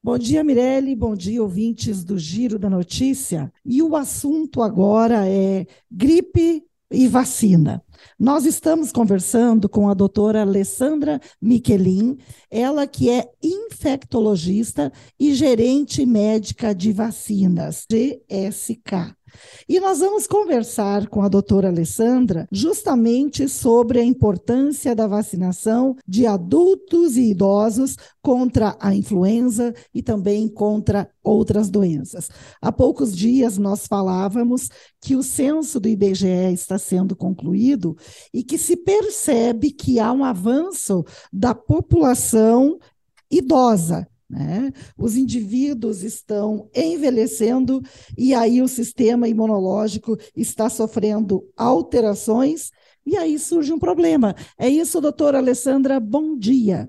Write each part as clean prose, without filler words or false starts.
Bom dia, Mirelle. Bom dia, ouvintes do Giro da Notícia. E o assunto agora é gripe e vacina. Nós estamos conversando com a doutora Alessandra Michelin, ela que é infectologista e gerente médica de vacinas, GSK. E nós vamos conversar com a doutora Alessandra justamente sobre a importância da vacinação de adultos e idosos contra a influenza e também contra outras doenças. Há poucos dias nós falávamos que o censo do IBGE está sendo concluído e que se percebe que há um avanço da população idosa. Né? Os indivíduos estão envelhecendo e aí o sistema imunológico está sofrendo alterações e aí surge um problema. É isso, doutora Alessandra, bom dia.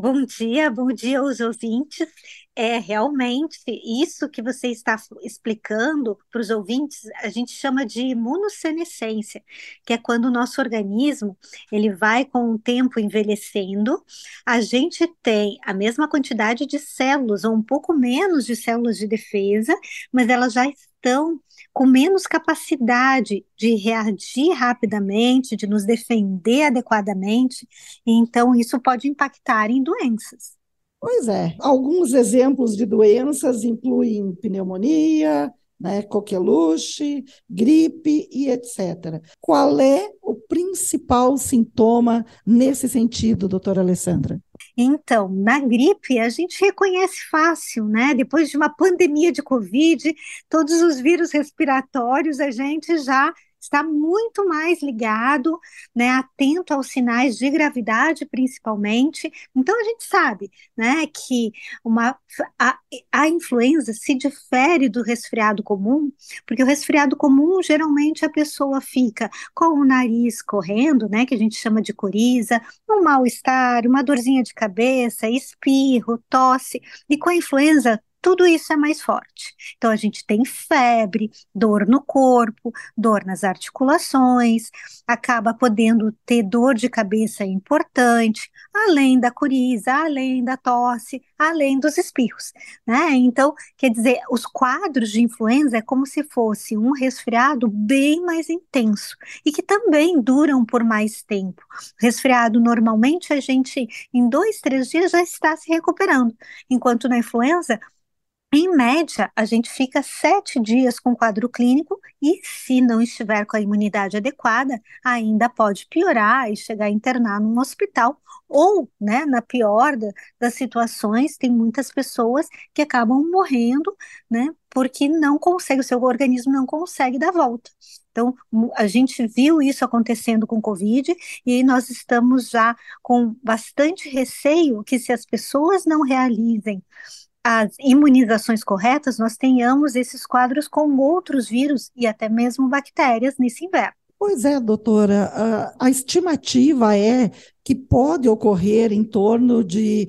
Bom dia aos ouvintes. É realmente isso que você está explicando para os ouvintes, a gente chama de imunossenescência, que é quando o nosso organismo ele vai com o tempo envelhecendo, a gente tem a mesma quantidade de células ou um pouco menos de células de defesa, mas elas já estão com menos capacidade de reagir rapidamente, de nos defender adequadamente, e então isso pode impactar em doenças. Pois é, alguns exemplos de doenças incluem pneumonia, né, coqueluche, gripe e etc. Qual é o principal sintoma nesse sentido, doutora Alessandra? Então, na gripe, a gente reconhece fácil, né? Depois de uma pandemia de Covid, todos os vírus respiratórios, a gente já está muito mais ligado, né? Atento aos sinais de gravidade, principalmente. Então, a gente sabe, né, que uma, a, a influenza se difere do resfriado comum, porque o resfriado comum, geralmente, a pessoa fica com o nariz correndo, né? Que a gente chama de coriza, um mal-estar, uma dorzinha de cabeça, espirro, tosse, e com a influenza tudo isso é mais forte. Então, a gente tem febre, dor no corpo, dor nas articulações, acaba podendo ter dor de cabeça importante, além da coriza, além da tosse, além dos espirros, né? Então, quer dizer, os quadros de influenza é como se fosse um resfriado bem mais intenso e que também duram por mais tempo. Resfriado, normalmente, a gente, em 2, 3 dias, já está se recuperando, enquanto na influenza, em média, a gente fica 7 dias com quadro clínico e, se não estiver com a imunidade adequada, ainda pode piorar e chegar a internar num hospital. Ou, né, na pior das situações, tem muitas pessoas que acabam morrendo, né, porque não consegue, o seu organismo não consegue dar volta. Então, a gente viu isso acontecendo com Covid e nós estamos já com bastante receio que, se as pessoas não realizem as imunizações corretas, nós tenhamos esses quadros com outros vírus e até mesmo bactérias nesse inverno. Pois é, doutora, a estimativa é que pode ocorrer em torno de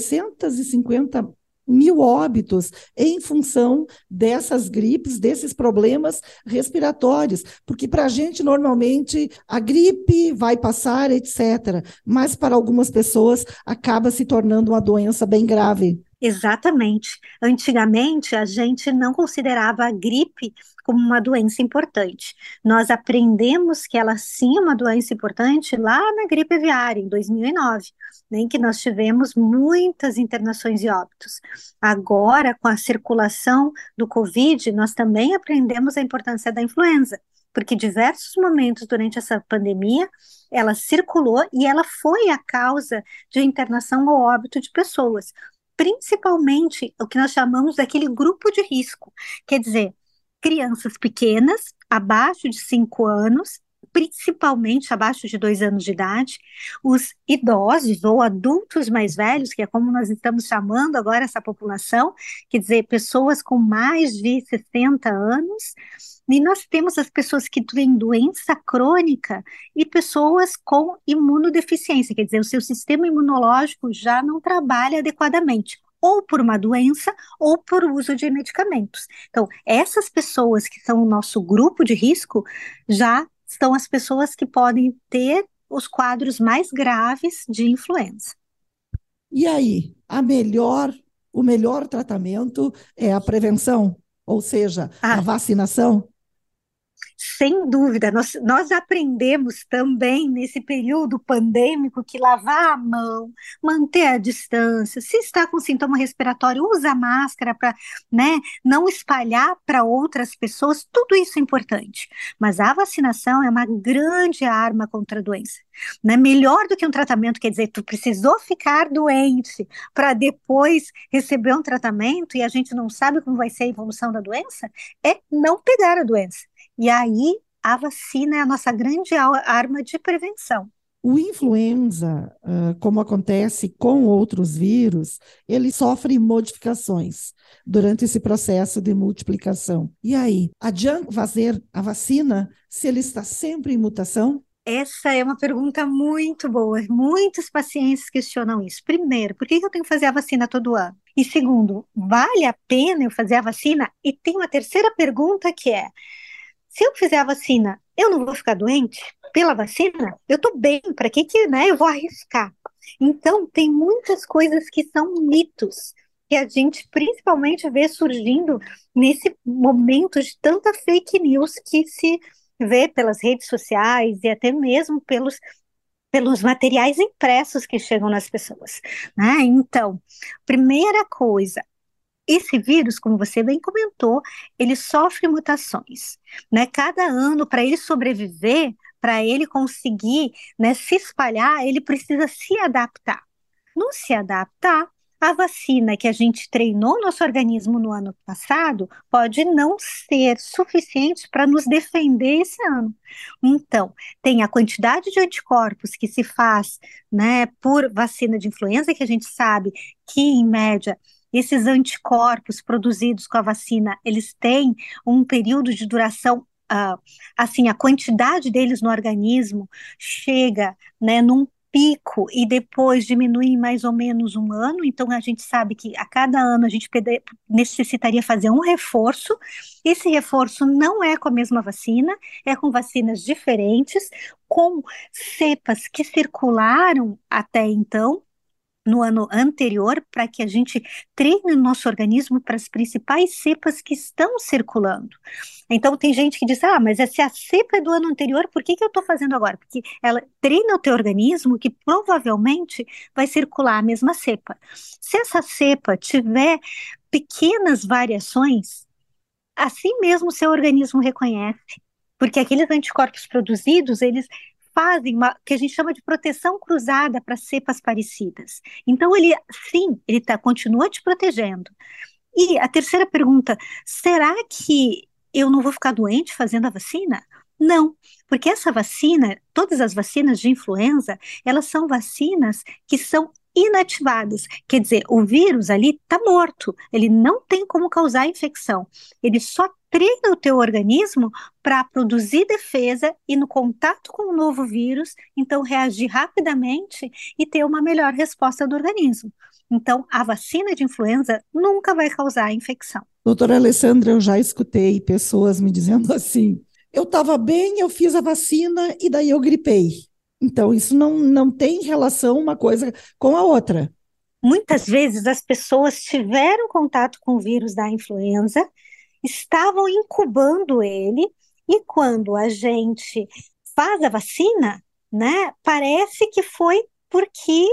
650 mil óbitos em função dessas gripes, desses problemas respiratórios, porque para a gente, normalmente, a gripe vai passar, etc., mas para algumas pessoas acaba se tornando uma doença bem grave. Exatamente. Antigamente, a gente não considerava a gripe como uma doença importante. Nós aprendemos que ela sim é uma doença importante lá na gripe aviária, em 2009, né, em que nós tivemos muitas internações e óbitos. Agora, com a circulação do Covid, nós também aprendemos a importância da influenza, porque diversos momentos durante essa pandemia, ela circulou e ela foi a causa de internação ou óbito de pessoas, principalmente o que nós chamamos daquele grupo de risco, quer dizer, crianças pequenas, abaixo de 5 anos, principalmente abaixo de 2 anos de idade, os idosos ou adultos mais velhos, que é como nós estamos chamando agora essa população, quer dizer, pessoas com mais de 60 anos, e nós temos as pessoas que têm doença crônica e pessoas com imunodeficiência, quer dizer, o seu sistema imunológico já não trabalha adequadamente, ou por uma doença, ou por uso de medicamentos. Então, essas pessoas que são o nosso grupo de risco já são as pessoas que podem ter os quadros mais graves de influenza. E aí, a melhor o melhor tratamento é a prevenção, ou seja, a Ah, vacinação. sem dúvida, nós aprendemos também nesse período pandêmico que lavar a mão, manter a distância, se está com sintoma respiratório, usa máscara para, né, não espalhar para outras pessoas, tudo isso é importante. Mas a vacinação é uma grande arma contra a doença. Né? Melhor do que um tratamento, quer dizer, tu precisou ficar doente para depois receber um tratamento e a gente não sabe como vai ser a evolução da doença, é não pegar a doença. E aí a vacina é a nossa grande arma de prevenção. O influenza, como acontece com outros vírus, ele sofre modificações durante esse processo de multiplicação. E aí, adianta fazer a vacina se ele está sempre em mutação? Essa é uma pergunta muito boa. Muitos pacientes questionam isso. Primeiro, por que eu tenho que fazer a vacina todo ano? E segundo, vale a pena eu fazer a vacina? E tem uma terceira pergunta que é: se eu fizer a vacina, eu não vou ficar doente pela vacina? Eu tô bem, para que, né, eu vou arriscar? Então, tem muitas coisas que são mitos que a gente principalmente vê surgindo nesse momento de tanta fake news que se vê pelas redes sociais e até mesmo pelos materiais impressos que chegam nas pessoas, né? Então, primeira coisa, esse vírus, como você bem comentou, ele sofre mutações, né? Cada ano, para ele sobreviver, para ele conseguir, né, se espalhar, ele precisa se adaptar. Não se adaptar, a vacina que a gente treinou nosso organismo no ano passado pode não ser suficiente para nos defender esse ano. Então, tem a quantidade de anticorpos que se faz, né, por vacina de influenza, que a gente sabe que, em média, esses anticorpos produzidos com a vacina, eles têm um período de duração, assim, a quantidade deles no organismo chega, né, num pico e depois diminui em mais ou menos um ano. Então, a gente sabe que a cada ano a gente necessitaria fazer um reforço. Esse reforço não é com a mesma vacina, é com vacinas diferentes, com cepas que circularam até então no ano anterior, para que a gente treine o nosso organismo para as principais cepas que estão circulando. Então, tem gente que diz: ah, mas se a cepa é do ano anterior, por que eu estou fazendo agora? Porque ela treina o teu organismo que provavelmente vai circular a mesma cepa. Se essa cepa tiver pequenas variações, assim mesmo o seu organismo reconhece, porque aqueles anticorpos produzidos, eles fazem uma que a gente chama de proteção cruzada para cepas parecidas. Então, ele, sim, ele continua te protegendo. E a terceira pergunta: será que eu não vou ficar doente fazendo a vacina? Não, porque essa vacina, todas as vacinas de influenza, elas são vacinas que são inativadas. Quer dizer, o vírus ali está morto, ele não tem como causar infecção. Ele só treina o teu organismo para produzir defesa e, no contato com o novo vírus, então reagir rapidamente e ter uma melhor resposta do organismo. Então, a vacina de influenza nunca vai causar infecção. Doutora Alessandra, eu já escutei pessoas me dizendo assim: eu estava bem, eu fiz a vacina e daí eu gripei. Então, isso não tem relação uma coisa com a outra. Muitas vezes as pessoas tiveram contato com o vírus da influenza, estavam incubando ele, e quando a gente faz a vacina, né, parece que foi porque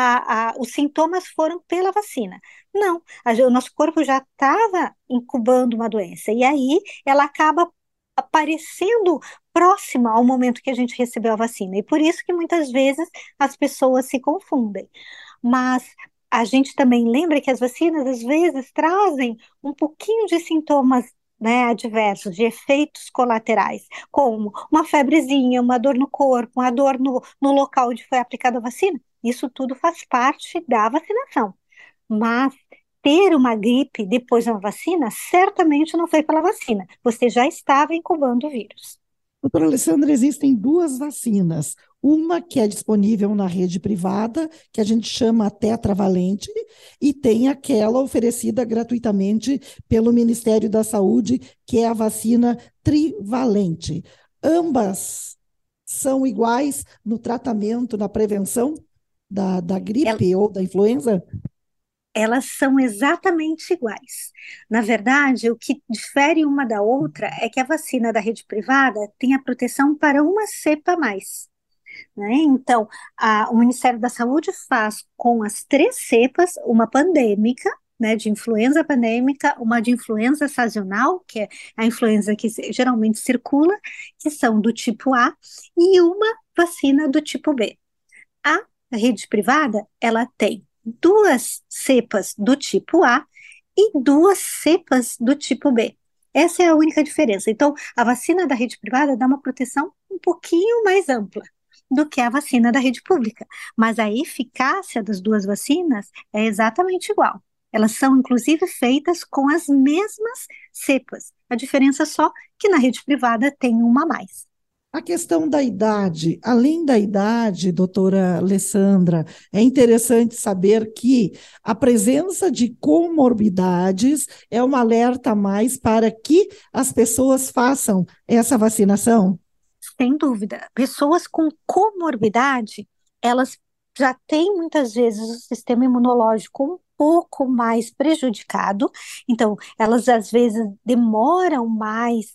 os sintomas foram pela vacina. Não, o nosso corpo já estava incubando uma doença, e aí ela acaba aparecendo próxima ao momento que a gente recebeu a vacina. E por isso que muitas vezes as pessoas se confundem. Mas a gente também lembra que as vacinas às vezes trazem um pouquinho de sintomas, né, adversos, de efeitos colaterais, como uma febrezinha, uma dor no corpo, uma dor no local onde foi aplicada a vacina. Isso tudo faz parte da vacinação. Mas ter uma gripe depois de uma vacina certamente não foi pela vacina. Você já estava incubando o vírus. Doutora Alessandra, existem duas vacinas. Uma que é disponível na rede privada, que a gente chama tetravalente, e tem aquela oferecida gratuitamente pelo Ministério da Saúde, que é a vacina trivalente. Ambas são iguais no tratamento, na prevenção da gripe ou da influenza? elas são exatamente iguais. Na verdade, o que difere uma da outra é que a vacina da rede privada tem a proteção para uma cepa a mais, né? Então, o Ministério da Saúde faz com as três cepas uma pandêmica, né, de influenza pandêmica, uma de influenza sazonal, que é a influenza que geralmente circula, que são do tipo A, e uma vacina do tipo B. A rede privada, ela tem duas cepas do tipo A e duas cepas do tipo B. Essa é a única diferença. Então, a vacina da rede privada dá uma proteção um pouquinho mais ampla do que a vacina da rede pública, mas a eficácia das duas vacinas é exatamente igual. Elas são, inclusive, feitas com as mesmas cepas. A diferença só que na rede privada tem uma a mais. A questão da idade, além da idade, doutora Alessandra, é interessante saber que a presença de comorbidades é um alerta a mais para que as pessoas façam essa vacinação? Sem dúvida. Pessoas com comorbidade, elas já têm muitas vezes o sistema imunológico um pouco mais prejudicado, então elas às vezes demoram mais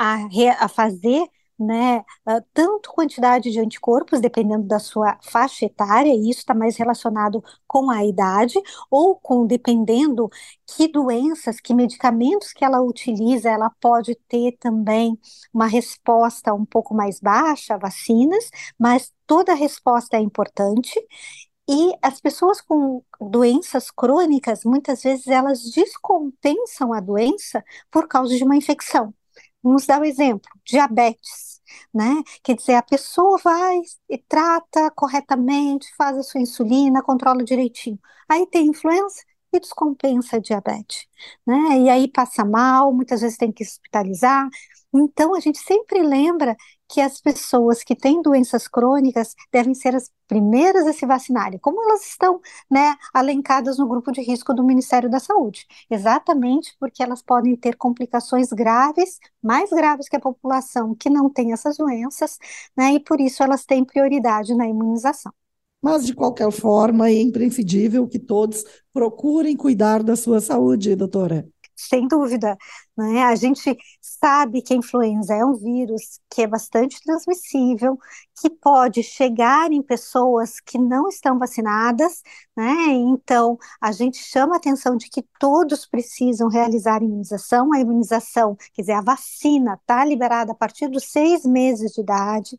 a fazer, né, tanto quantidade de anticorpos, dependendo da sua faixa etária, e isso está mais relacionado com a idade, ou com, dependendo que doenças, que medicamentos que ela utiliza, ela pode ter também uma resposta um pouco mais baixa a vacinas, mas toda resposta é importante. E as pessoas com doenças crônicas, muitas vezes elas descompensam a doença por causa de uma infecção. Vamos dar um exemplo: diabetes, né? Quer dizer, a pessoa vai e trata corretamente, faz a sua insulina, controla direitinho. Aí tem influenza e descompensa a diabetes, né? E aí passa mal, muitas vezes tem que hospitalizar. Então, a gente sempre lembra que as pessoas que têm doenças crônicas devem ser as primeiras a se vacinarem, como elas estão, né, alencadas no grupo de risco do Ministério da Saúde, exatamente porque elas podem ter complicações graves, mais graves que a população que não tem essas doenças, né, e por isso elas têm prioridade na imunização. Mas, de qualquer forma, é imprescindível que todos procurem cuidar da sua saúde, doutora. Sem dúvida, né? A gente sabe que a influenza é um vírus que é bastante transmissível, que pode chegar em pessoas que não estão vacinadas, né? Então, a gente chama a atenção de que todos precisam realizar a imunização. A imunização, quer dizer, a vacina está liberada a partir dos 6 meses de idade.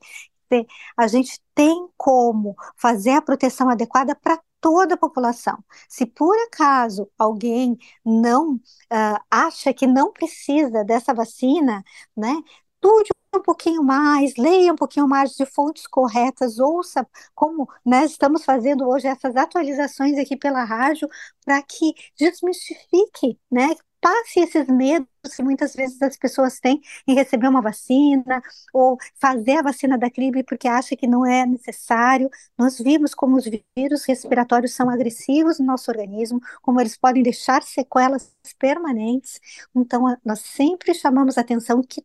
A gente tem como fazer a proteção adequada para toda a população. Se por acaso alguém não acha que não precisa dessa vacina, né? Estude um pouquinho mais, leia um pouquinho mais de fontes corretas, ouça como nós estamos fazendo hoje essas atualizações aqui pela rádio para que desmistifique, né? Passe esses medos que muitas vezes as pessoas têm em receber uma vacina ou fazer a vacina da gripe porque acha que não é necessário. Nós vimos como os vírus respiratórios são agressivos no nosso organismo, como eles podem deixar sequelas permanentes. Então, nós sempre chamamos a atenção que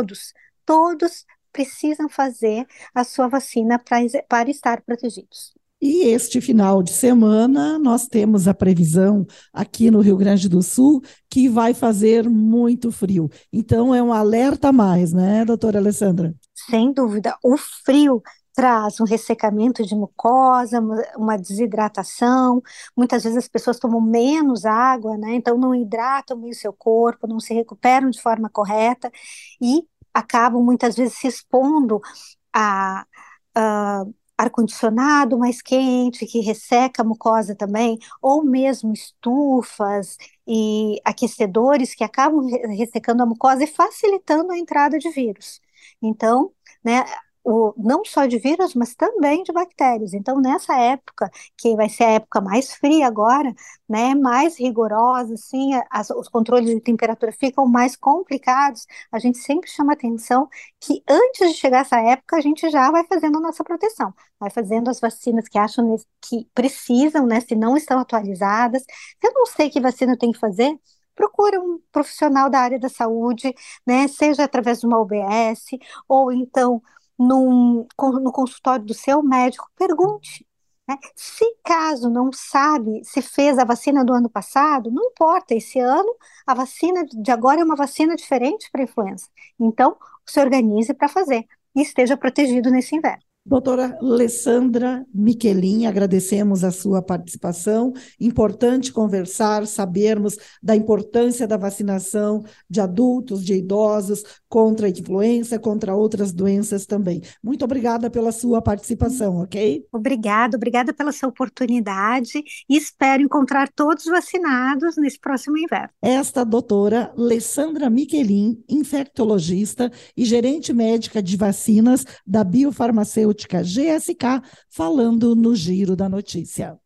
todos precisam fazer a sua vacina para estar protegidos. E este final de semana, nós temos a previsão aqui no Rio Grande do Sul que vai fazer muito frio. Então, é um alerta a mais, né, doutora Alessandra? Sem dúvida, o frio traz um ressecamento de mucosa, uma desidratação. Muitas vezes as pessoas tomam menos água, né? Então não hidratam bem o seu corpo, não se recuperam de forma correta e acabam muitas vezes se expondo a ar-condicionado mais quente, que resseca a mucosa também, ou mesmo estufas e aquecedores que acabam ressecando a mucosa e facilitando a entrada de vírus. Então, né, não só de vírus, mas também de bactérias. Então, nessa época, que vai ser a época mais fria agora, né, mais rigorosa, assim, os controles de temperatura ficam mais complicados, a gente sempre chama atenção que antes de chegar essa época, a gente já vai fazendo a nossa proteção, vai fazendo as vacinas que acham que precisam, né, se não estão atualizadas. Se eu não sei que vacina eu tenho que fazer, procura um profissional da área da saúde, né, seja através de uma OBS, ou então no consultório do seu médico, pergunte, né? Se caso não sabe se fez a vacina do ano passado, não importa, esse ano a vacina de agora é uma vacina diferente para a influenza. Então, se organize para fazer e esteja protegido nesse inverno. Doutora Alessandra Michelin, agradecemos a sua participação. Importante conversar, sabermos da importância da vacinação de adultos, de idosos, contra a influenza, contra outras doenças também. Muito obrigada pela sua participação, ok? Obrigada pela sua oportunidade e espero encontrar todos vacinados nesse próximo inverno. Esta doutora Alessandra Michelin, infectologista e gerente médica de vacinas da biofarmacêutica GSK, falando no Giro da Notícia.